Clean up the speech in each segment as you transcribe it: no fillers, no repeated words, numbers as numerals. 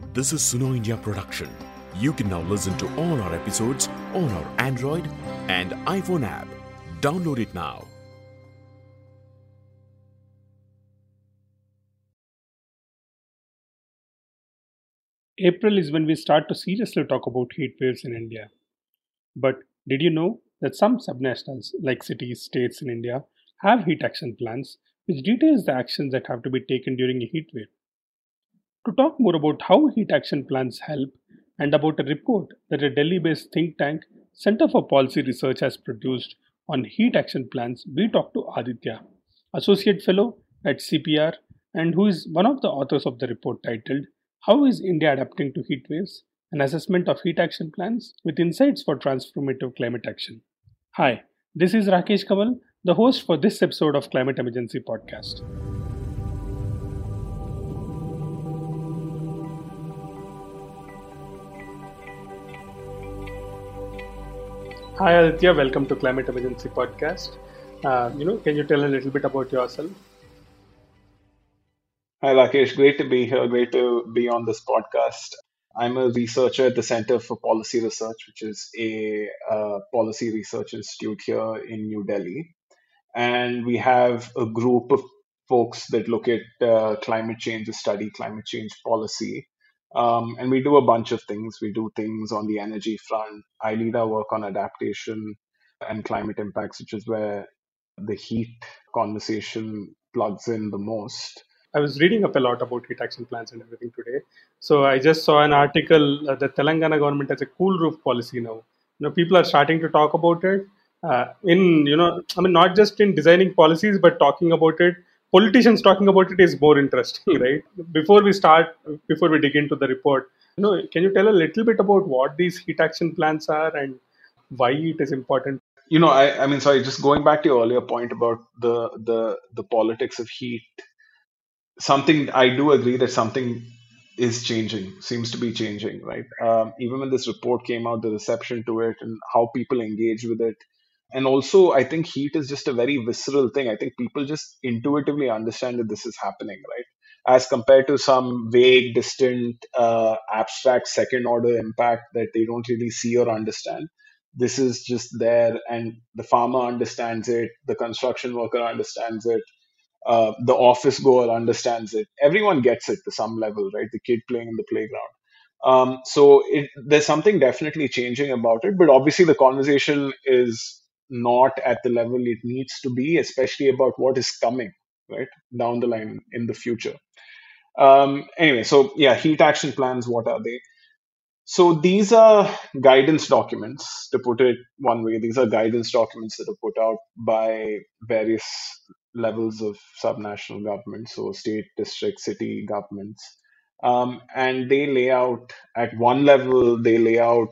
This is Suno India production. You can now listen to all our episodes on our Android and iPhone app. Download it now. April is when we start to seriously talk about heat waves in India. But did you know that some subnationals, like cities, states in India, have heat action plans which details the actions that have to be taken during a heat wave? To talk more about how heat action plans help and about a report that a Delhi based think tank, Center for Policy Research, has produced on heat action plans, we talk to Aditya, Associate Fellow at CPR, and who is one of the authors of the report titled How is India Adapting to Heat Waves? An Assessment of Heat Action Plans with Insights for Transformative Climate Action. Hi, this is Rakesh Kamal, the host for this episode of Climate Emergency Podcast. Hi Aditya, welcome to Climate Emergency Podcast. Can you tell a little bit about yourself? Hi, Rakesh. Great to be here. Great to be on this podcast. I'm a researcher at the Center for Policy Research, which is a policy research institute here in New Delhi. And we have a group of folks that look at climate change, study climate change policy. And we do a bunch of things. We do things on the energy front. I lead our work on adaptation and climate impacts, which is where the heat conversation plugs in the most. I was reading up a lot about heat action plans and everything today. So I just saw an article that Telangana government has a cool roof policy now. People are starting to talk about it. Not just in designing policies, but talking about it. Politicians talking about it is more interesting, right? Before we dig into the report, can you tell a little bit about what these heat action plans are and why it is important? I mean, sorry, just going back to your earlier point about the politics of heat, something I do agree that something is changing, seems to be changing, right? Even when this report came out, the reception to it and how people engage with it. And also, I think heat is just a very visceral thing. I think people just intuitively understand that this is happening, right? As compared to some vague, distant, abstract second order impact that they don't really see or understand. This is just there, and the farmer understands it, the construction worker understands it, the office goer understands it. Everyone gets it to some level, right? The kid playing in the playground. There's something definitely changing about it, but obviously the conversation is not at the level it needs to be, especially about what is coming, right, down the line in the future. Anyway, so yeah, heat action plans, what are they? So these are guidance documents, to put it one way. These are guidance documents that are put out by various levels of subnational government, so state, district, city governments. And they lay out, at one level, they lay out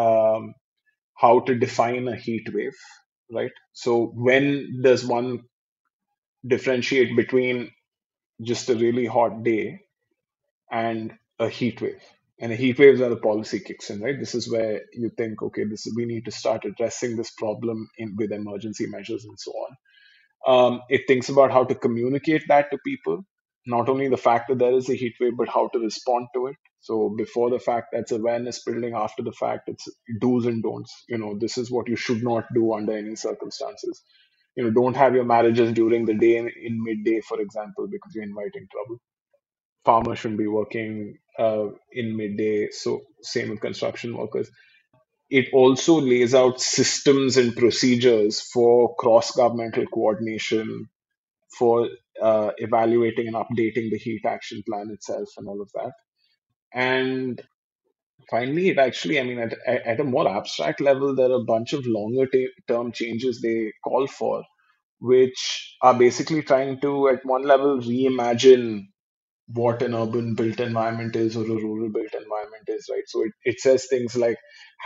how to define a heat wave, right? So when does one differentiate between just a really hot day and a heat wave? And a heat wave is where the policy kicks in, right? This is where you think, okay, we need to start addressing this problem with emergency measures and so on. It thinks about how to communicate that to people, not only the fact that there is a heat wave, but how to respond to it. So before the fact, that's awareness building. After the fact, it's do's and don'ts. This is what you should not do under any circumstances. Don't have your marriages during the day in midday, for example, because you're inviting trouble. Farmers shouldn't be working in midday. So same with construction workers. It also lays out systems and procedures for cross-governmental coordination, for evaluating and updating the heat action plan itself and all of that. And finally, it actually, I mean, at a more abstract level, there are a bunch of longer term changes they call for, which are basically trying to, at one level, reimagine what an urban built environment is or a rural built environment is, right? So it says things like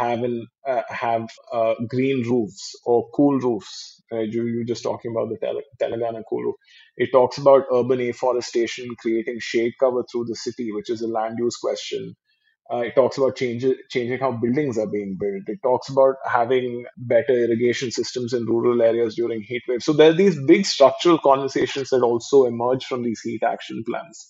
have green roofs or cool roofs. Right? You were just talking about the Telangana cool roof. It talks about urban afforestation, creating shade cover through the city, which is a land use question. It talks about changing how buildings are being built. It talks about having better irrigation systems in rural areas during heat waves. So there are these big structural conversations that also emerge from these heat action plans.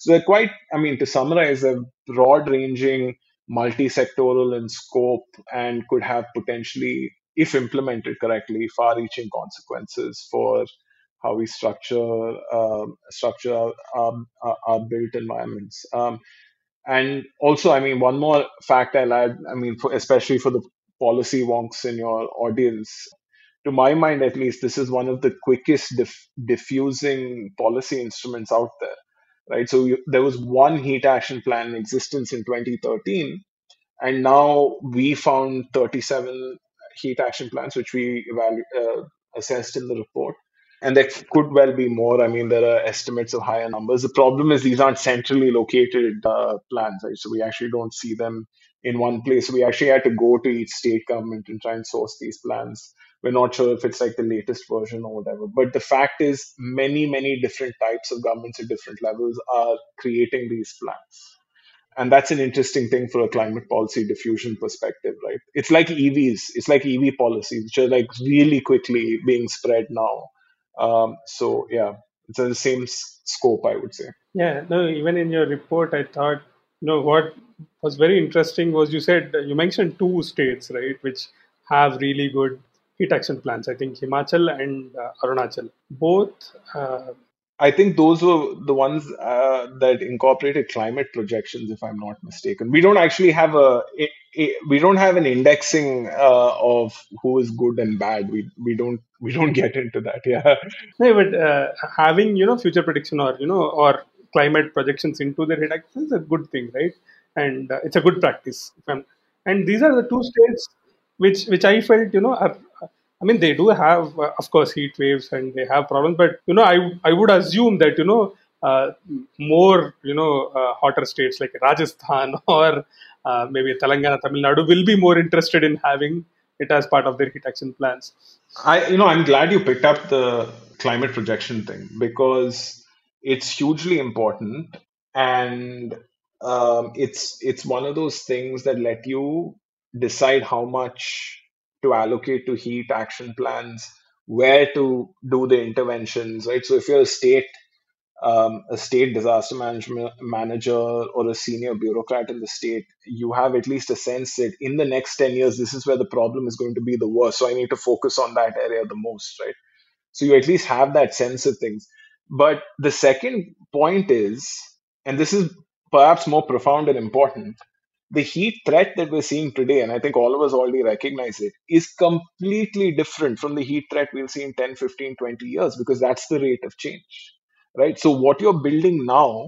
So they're quite, I mean, to summarize, they're broad ranging, multi sectoral in scope, and could have potentially, if implemented correctly, far reaching consequences for how we structure our built environments. And also, I mean, one more fact I'll add, I mean, especially for the policy wonks in your audience, to my mind at least, this is one of the quickest diffusing policy instruments out there, right? So there was one heat action plan in existence in 2013, and now we found 37 heat action plans, which we assessed in the report. And there could well be more. I mean, there are estimates of higher numbers. The problem is these aren't centrally located plans, right? So we actually don't see them in one place. We actually had to go to each state government and try and source these plans. We're not sure if it's like the latest version or whatever. But the fact is, many, many different types of governments at different levels are creating these plans. And that's an interesting thing for a climate policy diffusion perspective, right? It's like EVs, it's like EV policies, which are like really quickly being spread now. So yeah, it's in the same scope, I would say. Yeah, no, even in your report, I thought, what was very interesting was you mentioned two states, right, which have really good heat action plans. I think Himachal and Arunachal. Both, I think those were the ones that incorporated climate projections, if I'm not mistaken. We don't actually have we don't have an indexing of who is good and bad. We don't get into that. Yeah. no, but having future prediction or or climate projections into their heat action is a good thing, right? And it's a good practice. And these are the two states which I felt are. I mean, they do have, of course, heat waves and they have problems, but I would assume that more hotter states like Rajasthan or maybe Telangana, Tamil Nadu will be more interested in having it as part of their heat action plans. I'm glad you picked up the climate projection thing because it's hugely important, and it's one of those things that let you decide how much to allocate to heat action plans, where to do the interventions, right? So if you're a state disaster management manager or a senior bureaucrat in the state, you have at least a sense that in the next 10 years, this is where the problem is going to be the worst. So I need to focus on that area the most, right? So you at least have that sense of things. But the second point is, and this is perhaps more profound and important, the heat threat that we're seeing today, and I think all of us already recognize it, is completely different from the heat threat we'll see in 10, 15, 20 years because that's the rate of change, right? So what you're building now,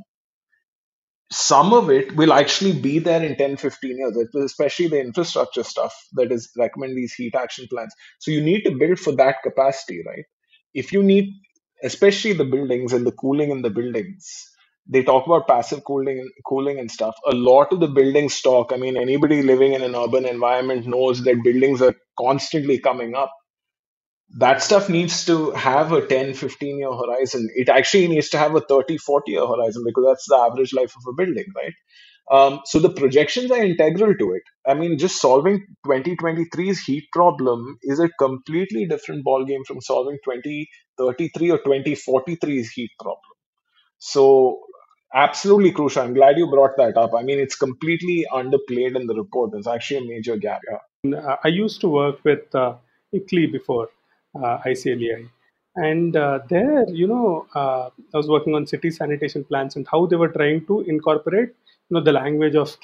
some of it will actually be there in 10, 15 years, especially the infrastructure stuff that is recommend these heat action plans. So you need to build for that capacity, right? If you need, especially the buildings and the cooling in the buildings, they talk about passive cooling and stuff. A lot of the building stock, I mean, anybody living in an urban environment knows that buildings are constantly coming up. That stuff needs to have a 10, 15-year horizon. It actually needs to have a 30, 40-year horizon because that's the average life of a building, right? So the projections are integral to it. I mean, just solving 2023's heat problem is a completely different ballgame from solving 2033 or 2043's heat problem. So absolutely crucial. I'm glad you brought that up. I mean, it's completely underplayed in the report. There's actually a major gap. Yeah. I used to work with ICLEI before ICLEI, and there, I was working on city sanitation plans and how they were trying to incorporate, the language of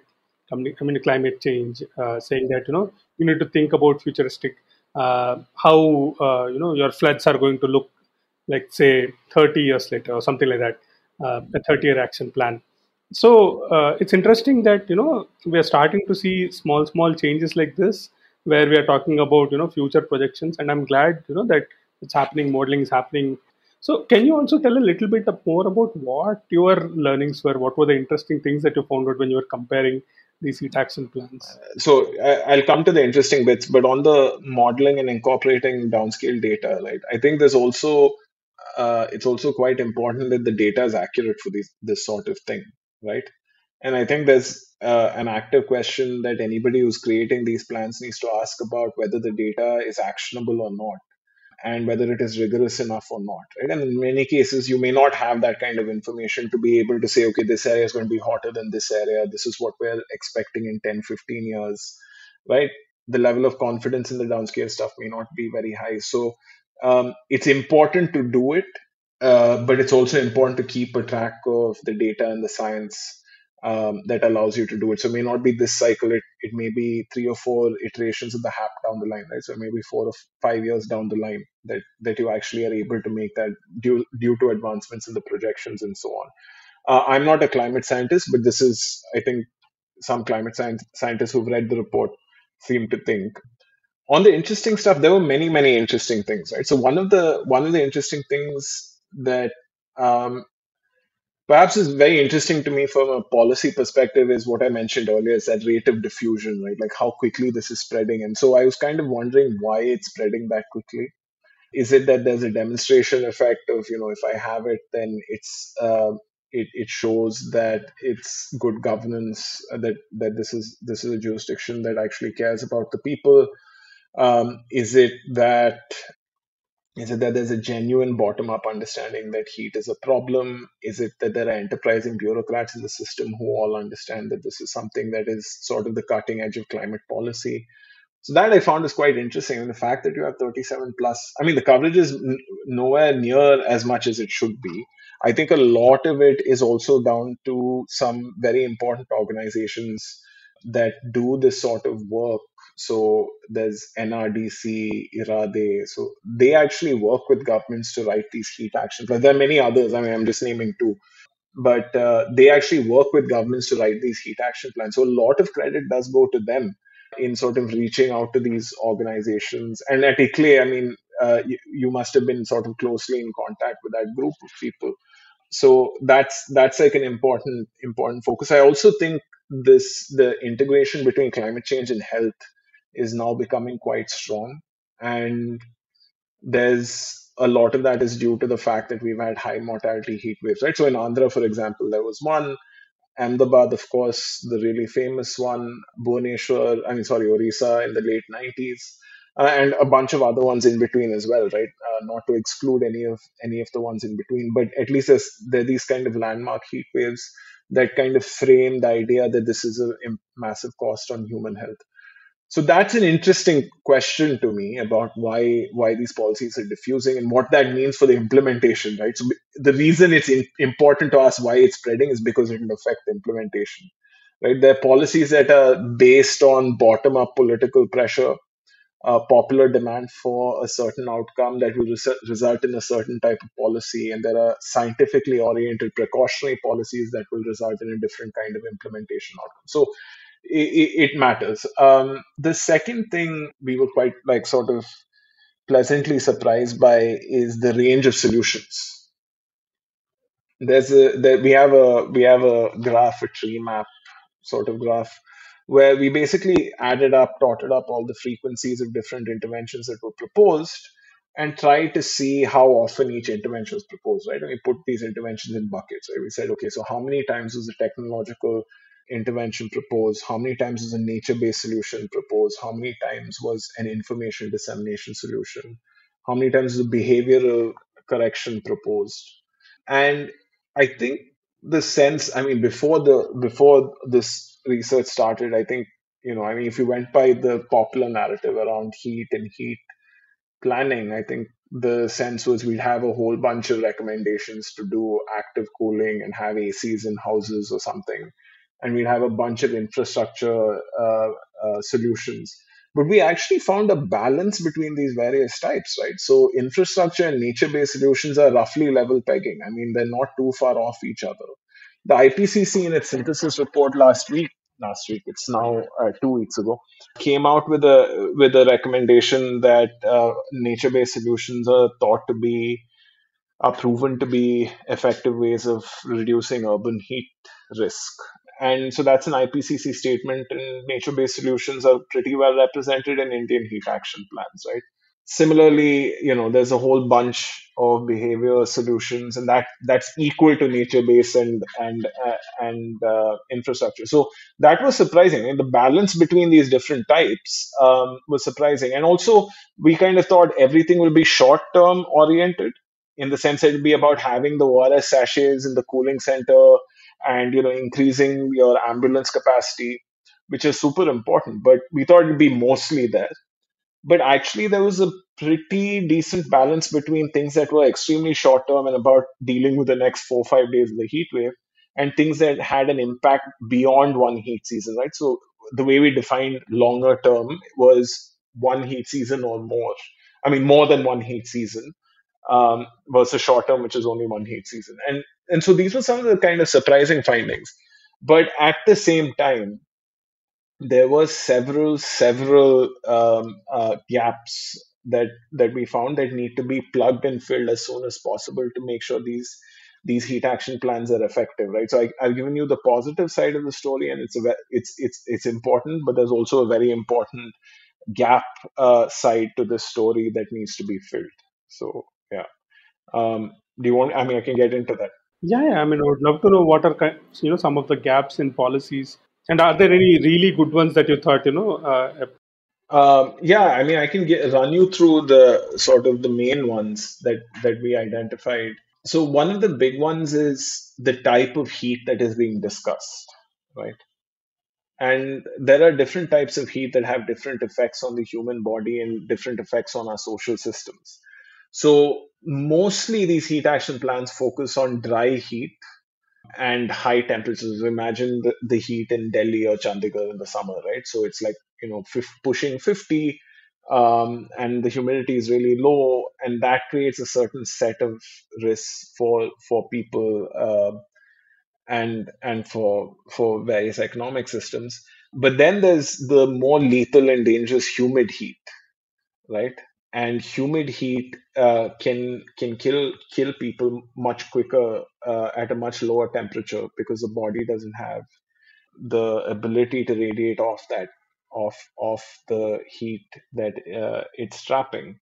climate change, saying that you need to think about futuristic, how your floods are going to look like say 30 years later or something like that, a 30-year action plan. So it's interesting that we are starting to see small changes like this, where we are talking about future projections, and I'm glad that it's happening. Modeling is happening. So can you also tell a little bit more about what your learnings were? What were the interesting things that you found out when you were comparing these heat action plans? So I'll come to the interesting bits, but on the modeling and incorporating downscale data, right? I think there's also it's also quite important that the data is accurate for this sort of thing, right? And I think there's an active question that anybody who's creating these plans needs to ask about whether the data is actionable or not. and whether it is rigorous enough or not, right? And in many cases, you may not have that kind of information to be able to say, okay, this area is going to be hotter than this area. This is what we're expecting in 10, 15 years, right? The level of confidence in the downscale stuff may not be very high. So it's important to do it, but it's also important to keep a track of the data and the science that allows you to do it. So it may not be this cycle. It may be 3 or 4 iterations of the HAP down the line, right? So maybe 4 or 5 years down the line that you actually are able to make that due to advancements in the projections and so on. I'm not a climate scientist, but this is, I think, some scientists who've read the report seem to think. On the interesting stuff, there were many, many interesting things, right? So one of the interesting things that perhaps is very interesting to me from a policy perspective is what I mentioned earlier, is that rate of diffusion, right? Like how quickly this is spreading. And so I was kind of wondering why it's spreading that quickly. Is it that there's a demonstration effect of, if I have it, then it shows that it's good governance, that this is a jurisdiction that actually cares about the people? Um, is it that is it that there's a genuine bottom up understanding that heat is a problem? Is it that there are enterprising bureaucrats in the system who all understand that this is something that is sort of the cutting edge of climate policy? So that I found is quite interesting. And the fact that you have 37 plus, I mean, the coverage is nowhere near as much as it should be. I think a lot of it is also down to some very important organizations that do this sort of work. So there's NRDC, IRADE. So they actually work with governments to write these heat action plans. There are many others. I mean, I'm just naming two, but they actually work with governments to write these heat action plans. So a lot of credit does go to them in sort of reaching out to these organizations. And at ICLE, I mean, you must have been sort of closely in contact with that group of people. So that's like an important focus. I also think the integration between climate change and health is now becoming quite strong, and there's a lot of that is due to the fact that we've had high mortality heat waves, right? So in Andhra, for example, there was one. Ahmedabad, of course, the really famous one, Bhubaneswar, I mean, sorry, Orissa in the late 90s, and a bunch of other ones in between as well, right? Not to exclude any of the ones in between, but at least there are these kind of landmark heat waves that kind of frame the idea that this is a massive cost on human health. So that's an interesting question to me about why these policies are diffusing and what that means for the implementation, right? So the reason it's important to us why it's spreading is because it will affect the implementation, right? There are policies that are based on bottom-up political pressure, popular demand for a certain outcome that will result in a certain type of policy, and there are scientifically oriented precautionary policies that will result in a different kind of implementation outcome. So it matters. The second thing we were quite like sort of pleasantly surprised by is the range of solutions. We have a graph, a tree map sort of graph, where we basically totted up all the frequencies of different interventions that were proposed and tried to see how often each intervention was proposed, right? And we put these interventions in buckets, right? We said, okay, so how many times was a technological intervention proposed? How many times was a nature-based solution proposed? How many times was an information dissemination solution? How many times was a behavioral correction proposed? And I think the sense, I mean, before this research started, I think, I mean, if you went by the popular narrative around heat and heat planning, I think the sense was we'd have a whole bunch of recommendations to do active cooling and have ACs in houses or something. And we'd have a bunch of infrastructure solutions. But we actually found a balance between these various types, right? So infrastructure and nature-based solutions are roughly level pegging. I mean, they're not too far off each other. The IPCC in its synthesis report last week, it's now 2 weeks ago, came out with a recommendation that nature-based solutions are proven to be effective ways of reducing urban heat risk. And so that's an IPCC statement, and nature-based solutions are pretty well represented in Indian heat action plans, right? Similarly, there's a whole bunch of behavior solutions, and that's equal to nature based and infrastructure. So that was surprising, and the balance between these different types was surprising. And also, we kind of thought everything will be short term oriented, in the sense that it'll be about having the ORS sachets in the cooling center, and increasing your ambulance capacity, which is super important. But we thought it'd be mostly there. But actually, there was a pretty decent balance between things that were extremely short term and about dealing with the next 4 or 5 days of the heat wave, and things that had an impact beyond one heat season, right? So the way we defined longer term was one heat season or more. I mean, more than one heat season, versus short term, which is only one heat season. And so these were some of the kind of surprising findings. But at the same time, there were several gaps that we found that need to be plugged and filled as soon as possible to make sure these heat action plans are effective, right? So I've given you the positive side of the story, and it's important, but there's also a very important gap side to the story that needs to be filled. So yeah, do you want? I mean, I can get into that. Yeah, yeah. I mean, I would love to know what are some of the gaps in policies, and are there any really good ones that you thought Yeah, I mean, I can run you through the sort of the main ones that we identified. So one of the big ones is the type of heat that is being discussed, right? And there are different types of heat that have different effects on the human body and different effects on our social systems. So mostly these heat action plans focus on dry heat and high temperatures. Imagine the heat in Delhi or Chandigarh in the summer, right? So it's like, pushing 50, and the humidity is really low, and that creates a certain set of risks for people, and for various economic systems. But then there's the more lethal and dangerous humid heat, right? And humid heat can kill people much quicker, at a much lower temperature, because the body doesn't have the ability to radiate off the heat that it's trapping.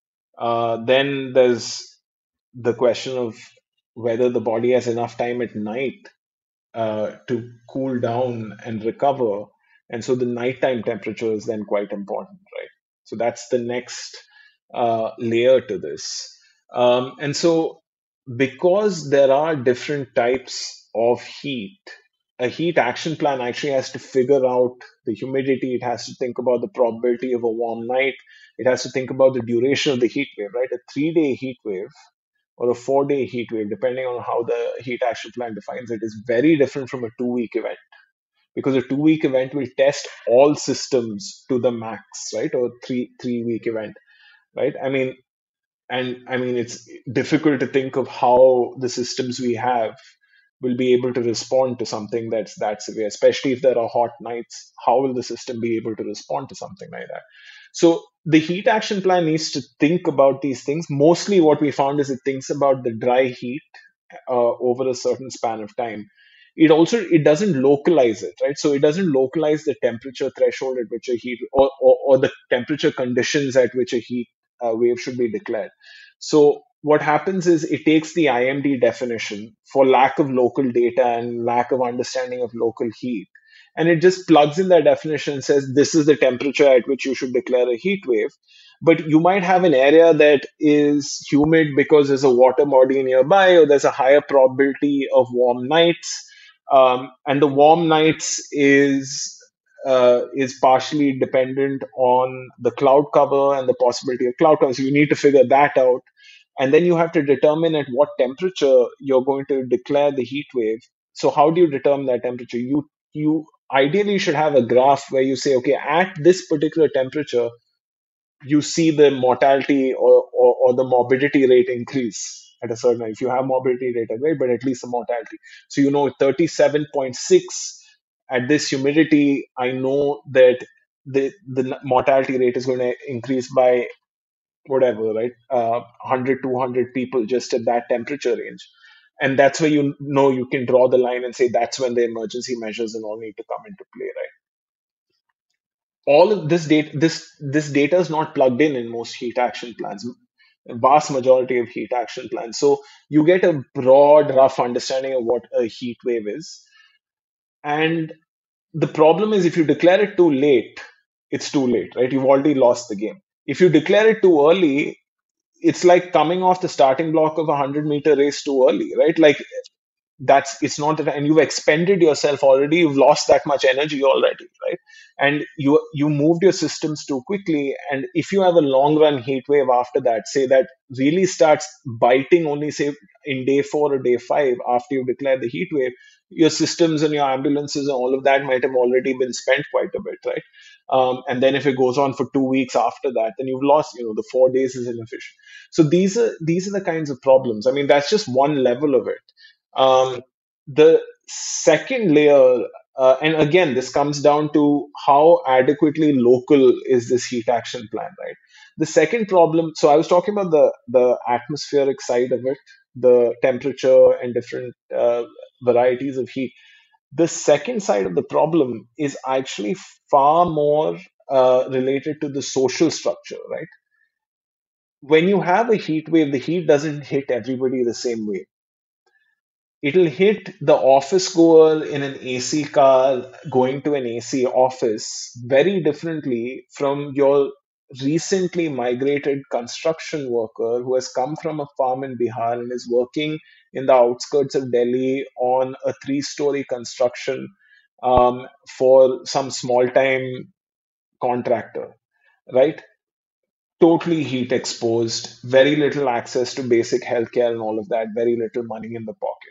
Then there's the question of whether the body has enough time at night to cool down and recover. And so the nighttime temperature is then quite important, right? So that's the next layer to this. And so, because there are different types of heat, a heat action plan actually has to figure out the humidity. It has to think about the probability of a warm night. It has to think about the duration of the heat wave, right? A 3 day heat wave or a 4 day heat wave, depending on how the heat action plan defines it, is very different from a 2 week event, because a 2 week event will test all systems to the max, right? Or three week event, right? I mean, it's difficult to think of how the systems we have will be able to respond to something that's that severe, especially if there are hot nights. How will the system be able to respond to something like that? So the heat action plan needs to think about these things. Mostly what we found is it thinks about the dry heat over a certain span of time. It doesn't localize it, right? So it doesn't localize the temperature threshold at which a heat, or the temperature conditions at which a heat wave should be declared. So what happens is it takes the IMD definition for lack of local data and lack of understanding of local heat, and it just plugs in that definition and says this is the temperature at which you should declare a heat wave. But you might have an area that is humid because there's a water body nearby, or there's a higher probability of warm nights, and the warm nights is partially dependent on the cloud cover and the possibility of cloud cover. So you need to figure that out, and then you have to determine at what temperature you're going to declare the heat wave. So how do you determine that temperature? You ideally should have a graph where you say, okay, at this particular temperature, you see the mortality or the morbidity rate increase at a certain. If you have morbidity rate, right, but at least the mortality. So 37.6 at this humidity, I know that the mortality rate is going to increase by whatever, right? 100, 200 people just at that temperature range. And that's where you can draw the line and say that's when the emergency measures and all need to come into play, right? all of this data is not plugged in most heat action plans, vast majority of heat action plans. So you get a broad, rough understanding of what a heat wave is. And the problem is, if you declare it too late, it's too late, right? You've already lost the game. If you declare it too early, it's like coming off the starting block of a 100-meter race too early, right? Like, that's it's not that, and you've expended yourself already, you've lost that much energy already, right? And you moved your systems too quickly. And if you have a long run heat wave after that, say that really starts biting only, say, in day 4 or day 5 after you declare the heat wave, your systems and your ambulances and all of that might have already been spent quite a bit, right? And then if it goes on for 2 weeks after that, then you've lost, the 4 days is inefficient. So these are the kinds of problems. I mean, that's just one level of it. The second layer, and again, this comes down to how adequately local is this heat action plan, right? The second problem, so I was talking about the atmospheric side of it, the temperature and different varieties of heat. The second side of the problem is actually far more related to the social structure, right? When you have a heat wave, the heat doesn't hit everybody the same way. It'll hit the office goer in an AC car going to an AC office very differently from your recently migrated construction worker who has come from a farm in Bihar and is working in the outskirts of Delhi on a 3-story construction for some small time contractor, right? Totally heat exposed, very little access to basic healthcare and all of that, very little money in the pocket.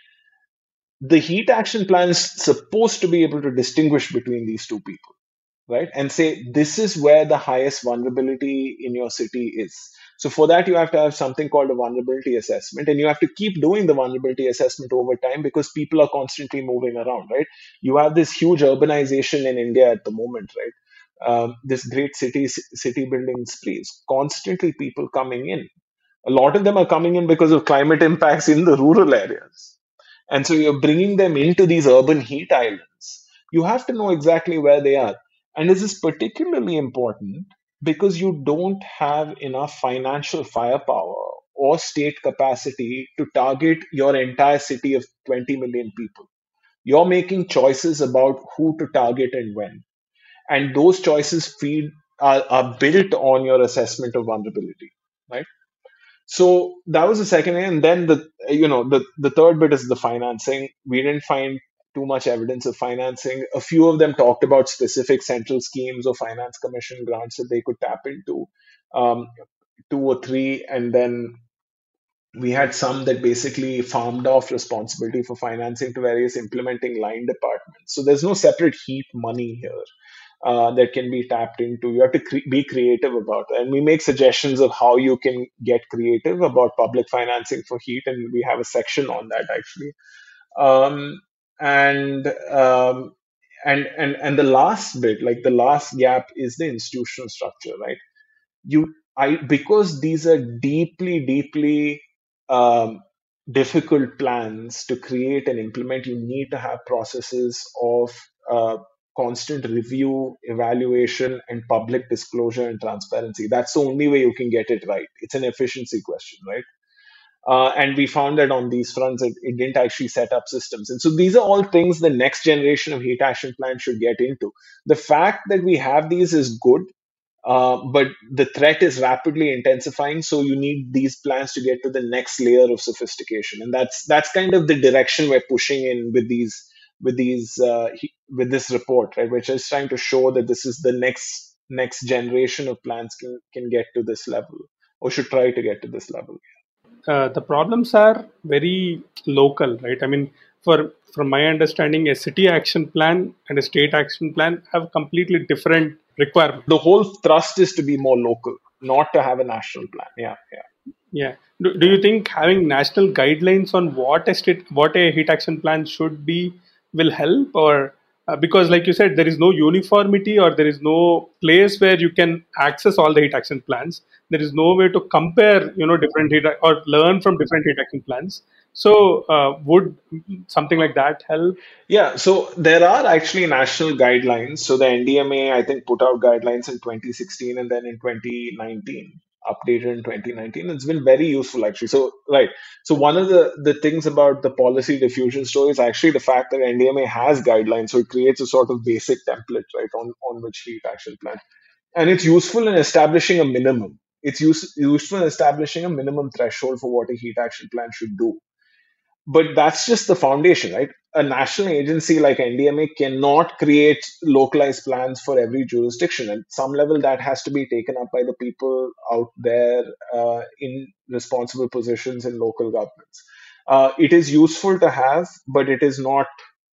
The heat action plan is supposed to be able to distinguish between these two people, right? And say, this is where the highest vulnerability in your city is. So for that, you have to have something called a vulnerability assessment, and you have to keep doing the vulnerability assessment over time because people are constantly moving around, right? You have this huge urbanization in India at the moment, right? This great city building sprees, constantly people coming in. A lot of them are coming in because of climate impacts in the rural areas. And so you're bringing them into these urban heat islands. You have to know exactly where they are. And this is particularly important because you don't have enough financial firepower or state capacity to target your entire city of 20 million people. You're making choices about who to target and when. And those choices are built on your assessment of vulnerability, right? So that was the second area, and then the third bit is the financing. We didn't find too much evidence of financing. A few of them talked about specific central schemes or finance commission grants that they could tap into, um, 2 or 3, and then we had some that basically farmed off responsibility for financing to various implementing line departments. So there's no separate heat money here that can be tapped into. You have to be creative about it. And we make suggestions of how you can get creative about public financing for heat, and we have a section on that actually. Um, and and the last bit, like the last gap, is the institutional structure, right? Because these are deeply um, difficult plans to create and implement, you need to have processes of uh, constant review, evaluation, and public disclosure and transparency. That's the only way you can get it right. It's an efficiency question, right? And we found that on these fronts, it didn't actually set up systems. And so these are all things the next generation of heat action plans should get into. The fact that we have these is good, but the threat is rapidly intensifying, so you need these plans to get to the next layer of sophistication, and that's kind of the direction we're pushing in with this report, right? We're just trying to show that this is the next generation of plans can get to this level, or should try to get to this level. The problems are very local, right? I mean, from my understanding, a city action plan and a state action plan have completely different requirements. The whole thrust is to be more local, not to have a national plan. Yeah. Yeah. Do you think having national guidelines on what a heat action plan should be will help, or because like you said, there is no uniformity, or there is no place where you can access all the heat action plans. There is no way to compare, different or learn from different heat action plans. So would something like that help? Yeah, so there are actually national guidelines. So the NDMA, I think, put out guidelines in 2016 and then in 2019, updated in 2019. It's been very useful actually. So right. So one of the things about the policy diffusion story is actually the fact that NDMA has guidelines. So it creates a sort of basic template, right, on which heat action plan. And it's useful in establishing a minimum. Useful in establishing a minimum threshold for what a heat action plan should do, but that's just the foundation, right? A national agency like NDMA cannot create localized plans for every jurisdiction. At some level, that has to be taken up by the people out there in responsible positions in local governments. It is useful to have, but it is not.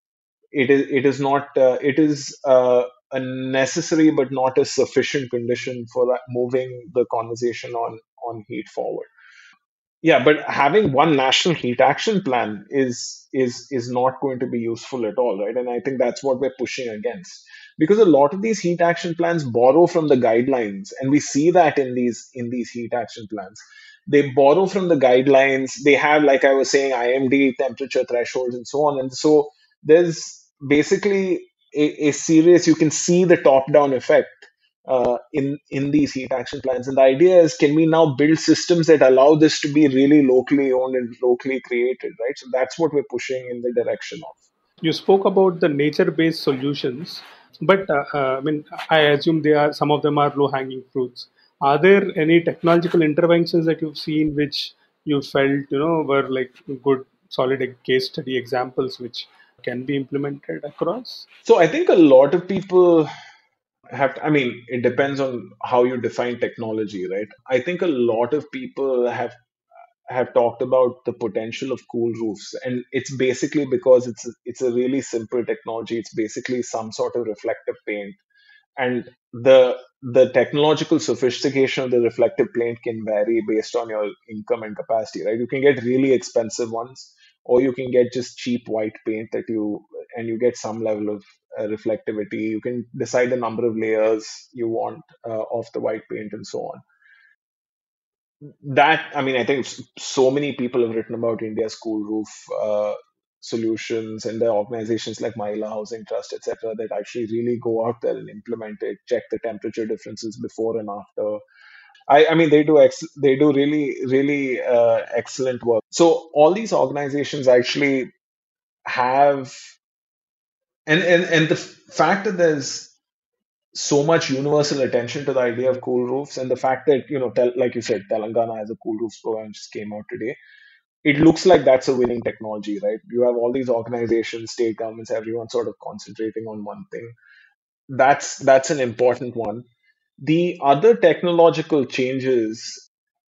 It is a necessary but not a sufficient condition for moving the conversation on heat forward. Yeah, but having one national heat action plan is not going to be useful at all, right? And I think that's what we're pushing against, because a lot of these heat action plans borrow from the guidelines, and we see that in these heat action plans. They borrow from the guidelines. They have, like I was saying, IMD temperature thresholds and so on. And so there's basically a serious, you can see the top-down effect in these heat action plans. And the idea is, can we now build systems that allow this to be really locally owned and locally created, right? So that's what we're pushing in the direction of. You spoke about the nature-based solutions, but I mean, I assume they are, some of them are low-hanging fruits. Are there any technological interventions that you've seen which you felt, were like good, solid case study examples which can be implemented across? So I think a lot of people I mean, it depends on how you define technology, right? I think a lot of people have talked about the potential of cool roofs, and it's basically because it's a really simple technology. It's basically some sort of reflective paint, and the technological sophistication of the reflective paint can vary based on your income and capacity, right? You can get really expensive ones, or you can get just cheap white paint and you get some level of reflectivity. You can decide the number of layers you want of the white paint and so on. I mean, I think so many people have written about India's cool roof solutions, and there are organizations like Mahila Housing Trust, etc., that actually really go out there and implement it, check the temperature differences before and after. I mean, they do really excellent work. So all these organizations actually have, and the fact that there's so much universal attention to the idea of cool roofs, and the fact that, like you said, Telangana has a cool roofs program just came out today. It looks like that's a winning technology, right? You have all these organizations, state governments, everyone sort of concentrating on one thing. That's an important one. The other technological changes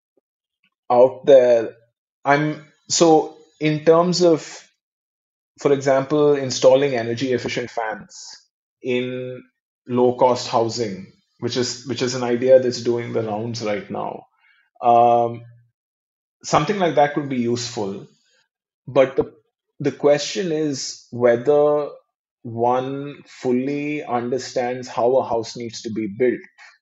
out there, I'm so in terms of, for example, installing energy efficient fans in low cost housing, which is an idea that's doing the rounds right now. Um, Something like that could be useful. But the question is whether one fully understands how a house needs to be built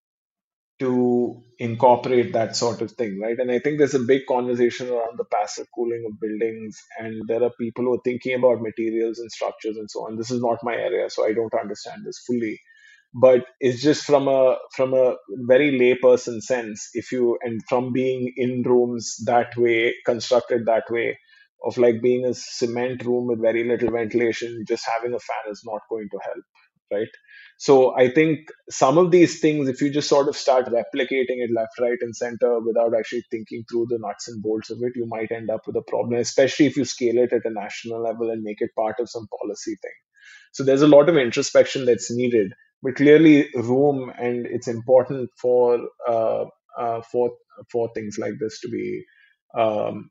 to incorporate that sort of thing, right? And I think there's a big conversation around the passive cooling of buildings, and there are people who are thinking about materials and structures and so on. This is not my area, so I don't understand this fully. But it's just from a very layperson sense, if you and from being in rooms that way, constructed that way, of like being a cement room with very little ventilation, just having a fan is not going to help, right? So I think some of these things, if you just sort of start replicating it left, right, and center without actually thinking through the nuts and bolts of it, you might end up with a problem, especially if you scale it at a national level and make it part of some policy thing. So there's a lot of introspection that's needed, but clearly room, and it's important uh, uh, for for things like this to be um,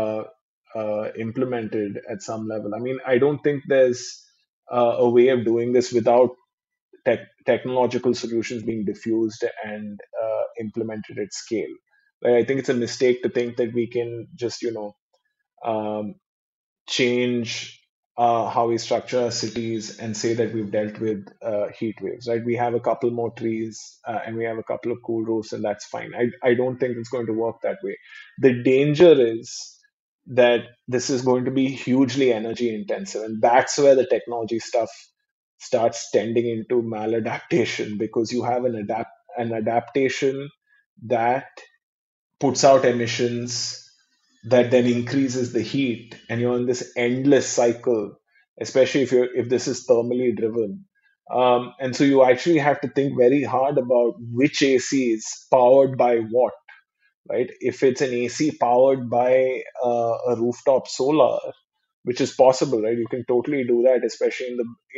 implemented at some level. I mean, I don't think there's a way of doing this without technological solutions being diffused and implemented at scale. Like, I think it's a mistake to think that we can just, um, change. how we structure our cities and say that we've dealt with heat waves, right? We have a couple more trees and we have a couple of cool roofs, and that's fine. I don't think it's going to work that way. The danger is that this is going to be hugely energy intensive, and that's where the technology stuff starts tending into maladaptation, because you have an adaptation that puts out emissions that then increases the heat, and you're in this endless cycle, especially if this is thermally driven. And so you actually have to think very hard about which AC is powered by what, right? If it's an AC powered by a rooftop solar, which is possible, right? You can totally do that, especially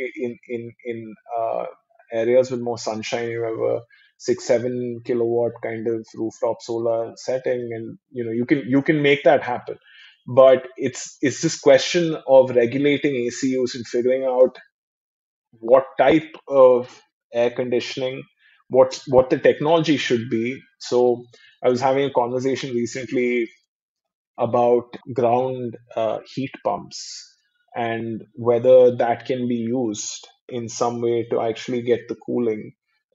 in areas with more sunshine. You have a 6-7 kilowatt kind of rooftop solar setting, and you can make that happen. But it's this question of regulating AC use and figuring out what type of air conditioning, what the technology should be. So I was having a conversation recently about ground heat pumps and whether that can be used in some way to actually get the cooling.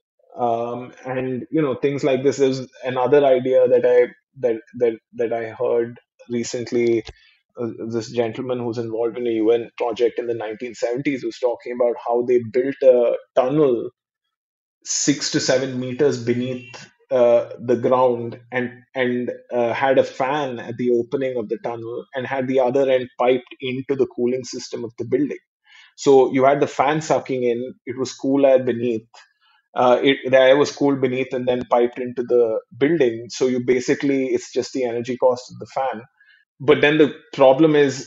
And things like this. There's another idea that I heard recently. This gentleman who's involved in a UN project in the 1970s was talking about how they built a tunnel 6 to 7 meters beneath the ground, and had a fan at the opening of the tunnel and had the other end piped into the cooling system of the building. So you had the fan sucking in, it was cool air beneath, the air was cooled beneath and then piped into the building. So you basically, it's just the energy cost of the fan. But then the problem is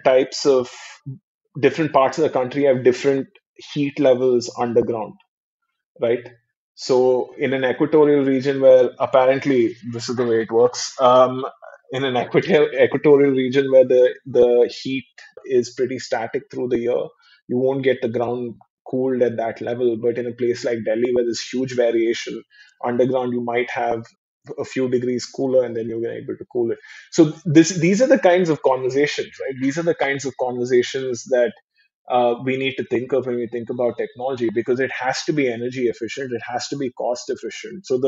different parts of the country have different heat levels underground, right? So in an equatorial region where apparently this is the way it works, in an equatorial region where the heat is pretty static through the year, you won't get the ground cooled at that level. But in a place like Delhi where there's huge variation, underground you might have a few degrees cooler and then you're able to cool it. So these are the kinds of conversations, right? These are the kinds of conversations that we need to think of when we think about technology, because it has to be energy efficient, it has to be cost efficient. So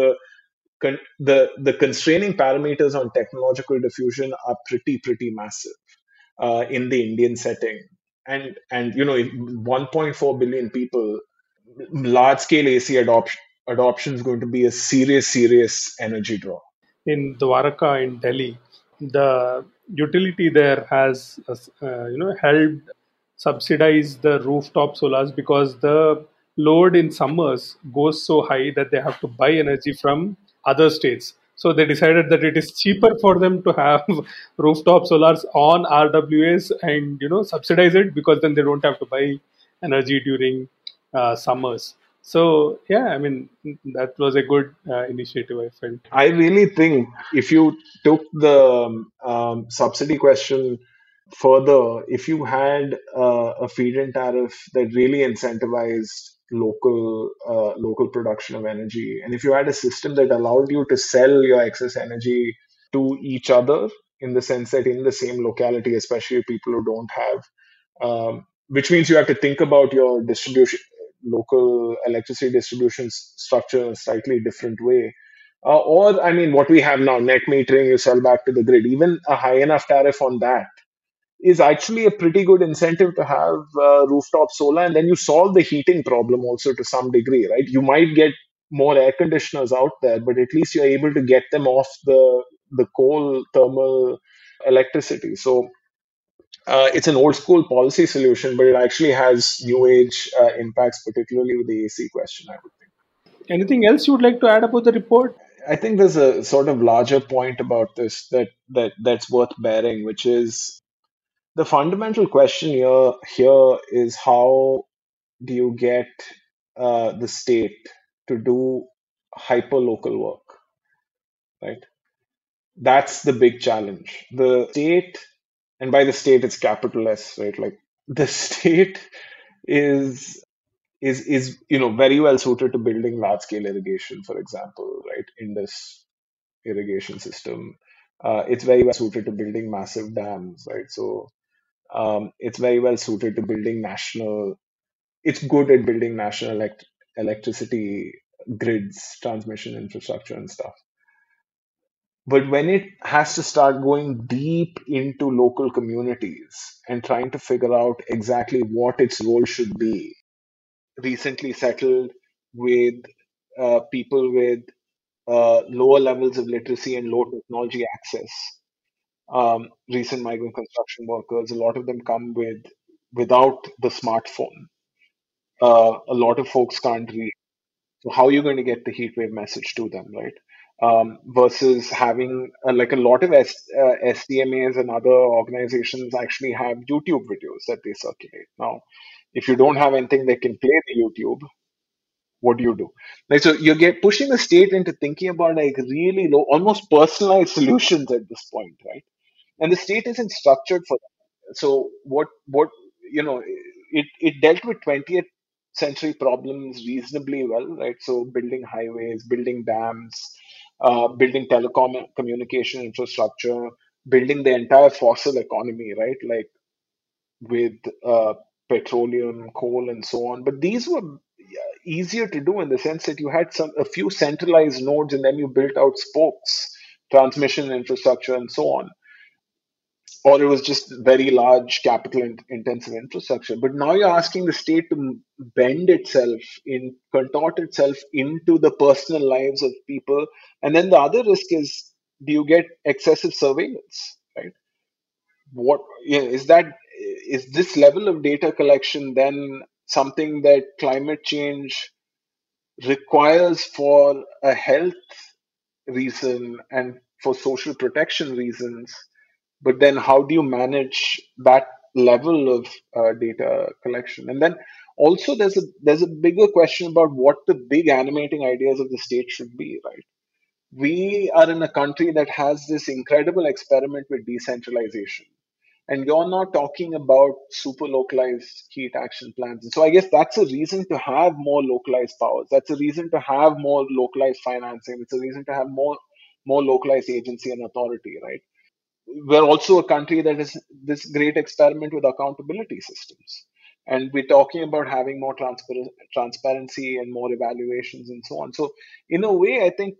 the constraining parameters on technological diffusion are pretty massive in the Indian setting. And 1.4 billion people, large scale AC adoption is going to be a serious energy draw. In Dwarka in Delhi, the utility there has helped subsidize the rooftop solars because the load in summers goes so high that they have to buy energy from other states. So they decided that it is cheaper for them to have rooftop solars on RWAs and subsidize it, because then they don't have to buy energy during summers. So yeah, I mean that was a good initiative, I felt. I really think if you took the subsidy question further, if you had a feed-in tariff that really incentivized local production of energy, and if you had a system that allowed you to sell your excess energy to each other, in the sense that in the same locality, especially people who don't have, which means you have to think about your local electricity distribution structure in a slightly different way. Or, I mean, what we have now, net metering, you sell back to the grid. Even a high enough tariff on that is actually a pretty good incentive to have rooftop solar, and then you solve the heating problem also to some degree, right? You might get more air conditioners out there, but at least you're able to get them off the coal thermal electricity. So it's an old school policy solution, but it actually has new age impacts, particularly with the AC question, I would think. Anything else you would like to add about the report? I think there's a sort of larger point about this that's worth bearing, which is the fundamental question here is how do you get the state to do hyper local work, right? That's the big challenge. The state, and by the state it's capital S, right? Like the state is very well suited to building large scale irrigation, for example, right? Indus irrigation system. It's very well suited to building massive dams, right? So It's very well suited to building national. It's good at building national electricity grids, transmission infrastructure, and stuff. But when it has to start going deep into local communities and trying to figure out exactly what its role should be, recently settled with people with lower levels of literacy and low technology access, recent migrant construction workers, a lot of them come without the smartphone. A lot of folks can't read. So how are you going to get the heat wave message to them, right? Versus having like a lot of SDMAs and other organizations actually have YouTube videos that they circulate. Now, if you don't have anything that can play the YouTube, what do you do? Like, so you get pushing the state into thinking about like really low, almost personalized solutions at this point, right? And the state isn't structured for that. So what it dealt with 20th century problems reasonably well, right? So building highways, building dams, building telecom communication infrastructure, building the entire fossil economy, right? Like with petroleum, coal, and so on. But these were easier to do in the sense that you had a few centralized nodes, and then you built out spokes, transmission infrastructure, and so on. Or it was just very large capital intensive infrastructure. But now you're asking the state to bend itself, contort itself into the personal lives of people. And then the other risk is, do you get excessive surveillance, right? What is this level of data collection then something that climate change requires for a health reason and for social protection reasons? But then how do you manage that level of data collection? And then also there's a bigger question about what the big animating ideas of the state should be, right? We are in a country that has this incredible experiment with decentralization, and you're not talking about super localized heat action plans. And so I guess that's a reason to have more localized powers. That's a reason to have more localized financing. It's a reason to have more localized agency and authority, right? We're also a country that is this great experiment with accountability systems. And we're talking about having more transparency and more evaluations and so on. So in a way, I think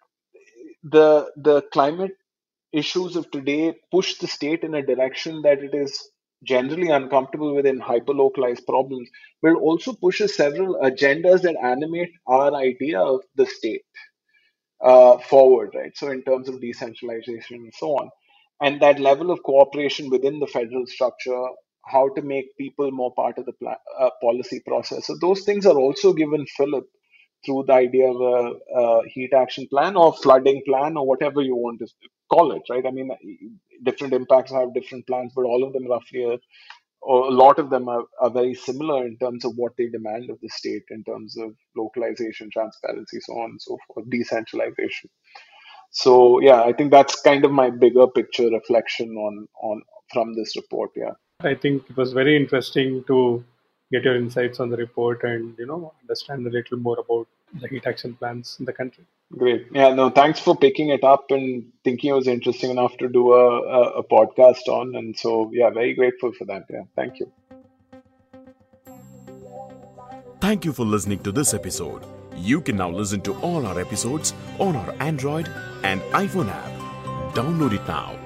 the climate issues of today push the state in a direction that it is generally uncomfortable with in hyper-localized problems, but it also pushes several agendas that animate our idea of the state forward, right? So in terms of decentralization and so on, and that level of cooperation within the federal structure, how to make people more part of the policy process. So those things are also given fillip through the idea of a heat action plan or flooding plan or whatever you want to call it, right? I mean, different impacts have different plans, but all of them roughly or a lot of them are very similar in terms of what they demand of the state in terms of localization, transparency, so on and so forth, decentralization. So yeah, I think that's kind of my bigger picture reflection on from this report. Yeah. I think it was very interesting to get your insights on the report and understand a little more about the heat action plans in the country. Great. Yeah, no, thanks for picking it up and thinking it was interesting enough to do a podcast on. And so, yeah, very grateful for that. Yeah, thank you. Thank you for listening to this episode. You can now listen to all our episodes on our Android and iPhone app. Download it now